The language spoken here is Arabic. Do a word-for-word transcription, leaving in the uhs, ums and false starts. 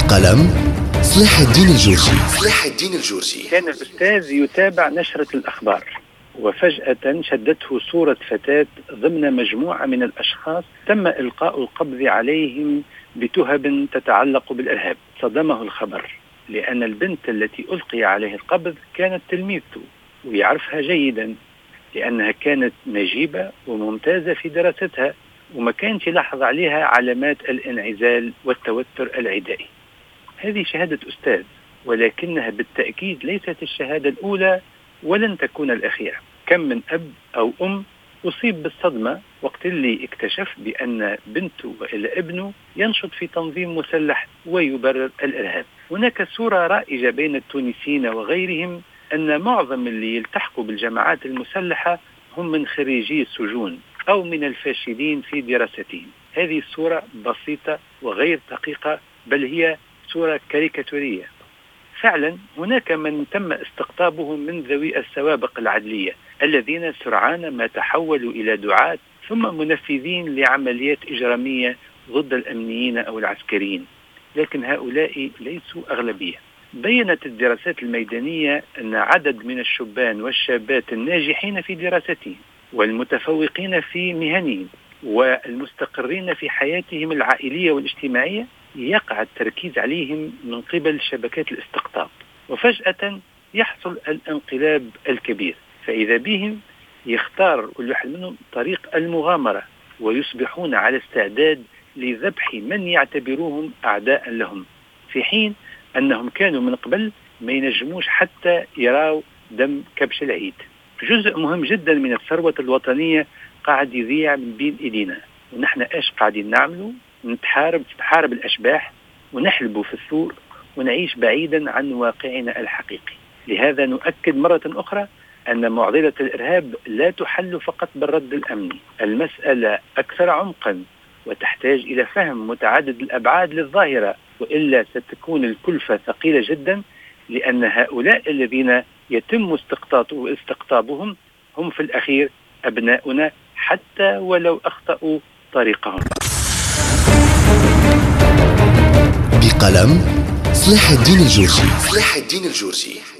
بقلم صلاح الدين الجورجي. صلاح الدين الجورجي كان الأستاذ يتابع نشرة الأخبار، وفجأة شدته صورة فتاة ضمن مجموعة من الأشخاص تم إلقاء القبض عليهم بتهم تتعلق بالإرهاب. صدمه الخبر لأن البنت التي ألقي عليه القبض كانت تلميذته ويعرفها جيدا، لأنها كانت نجيبة وممتازة في دراستها وما كانش يلاحظ عليها علامات الانعزال والتوتر العدائي. هذه شهادة أستاذ، ولكنها بالتأكيد ليست الشهادة الأولى ولن تكون الأخيرة. كم من أب أو أم أصيب بالصدمة وقت اللي اكتشف بأن بنته وإلا ابنه ينشط في تنظيم مسلح ويبرر الإرهاب. هناك صورة رائجة بين التونسيين وغيرهم أن معظم اللي يلتحقوا بالجماعات المسلحة هم من خريجي السجون أو من الفاشلين في دراستهم. هذه الصورة بسيطة وغير دقيقة، بل هي صورة كاريكاتورية. فعلا هناك من تم استقطابهم من ذوي السوابق العدلية الذين سرعان ما تحولوا إلى دعاة ثم منفذين لعمليات إجرامية ضد الأمنيين أو العسكريين، لكن هؤلاء ليسوا أغلبية. بيّنت الدراسات الميدانية أن عدد من الشبان والشابات الناجحين في دراستهم والمتفوقين في مهنهم والمستقرين في حياتهم العائلية والاجتماعية يقع التركيز عليهم من قبل شبكات الاستقطاب، وفجأة يحصل الانقلاب الكبير، فإذا بهم يختار كل واحد منهم طريق المغامرة ويصبحون على استعداد لذبح من يعتبروهم أعداء لهم، في حين أنهم كانوا من قبل ما ينجموش حتى يراوا دم كبش العيد. جزء مهم جدا من الثروة الوطنية قاعد يضيع من بين إيدينا، ونحن إيش قاعدين نعمله؟ نتحارب تحارب الأشباح ونحلب في الثور ونعيش بعيدا عن واقعنا الحقيقي. لهذا نؤكد مرة أخرى أن معضلة الإرهاب لا تحل فقط بالرد الأمني، المسألة أكثر عمقا وتحتاج إلى فهم متعدد الأبعاد للظاهرة، وإلا ستكون الكلفة ثقيلة جدا، لأن هؤلاء الذين يتم استقطابهم هم في الأخير أبناؤنا حتى ولو أخطأوا طريقهم. بقلم صلاح الدين الجورجي. صلاح الدين الجورجي.